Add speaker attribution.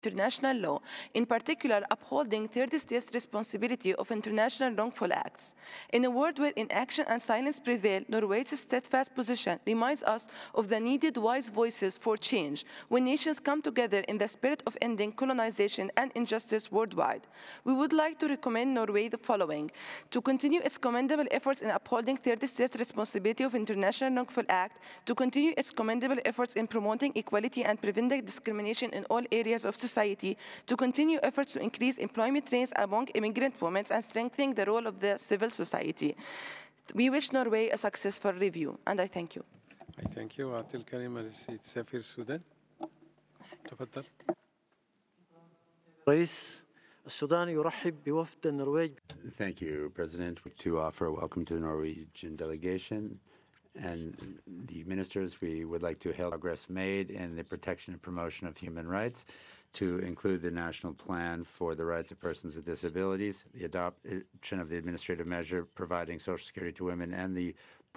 Speaker 1: international law, in particular upholding third states' responsibility of international wrongful acts. In a world where inaction and silence prevail, Norway's steadfast position reminds us of the needed wise voices for change when nations come together in the spirit of ending colonization and injustice worldwide. We would like to recommend Norway the following: to continue its commendable efforts in upholding third states' responsibility of international wrongful act, to continue its commendable efforts in promoting equality and preventing discrimination in all areas of society, to continue efforts to increase employment rates among immigrant women and strengthening the role of the civil society. We wish Norway a successful review, and I thank you.
Speaker 2: I thank you. أعطي الكلمة للسيد سفير السودان. تفضل.
Speaker 3: رئيس السودان يرحب بوفد النرويج.
Speaker 4: Thank you, President. To offer a welcome to the Norwegian delegation and the ministers. We would like to hail progress made in the protection and promotion of human rights, to include the National Plan for the Rights of Persons with Disabilities, the adoption of the administrative measure providing Social Security to women, and the